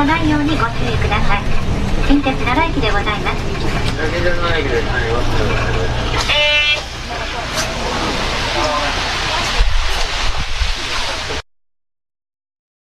のないようにご注意ください。近鉄奈良駅でございます。 近鉄奈良駅です。はい、おはようございます。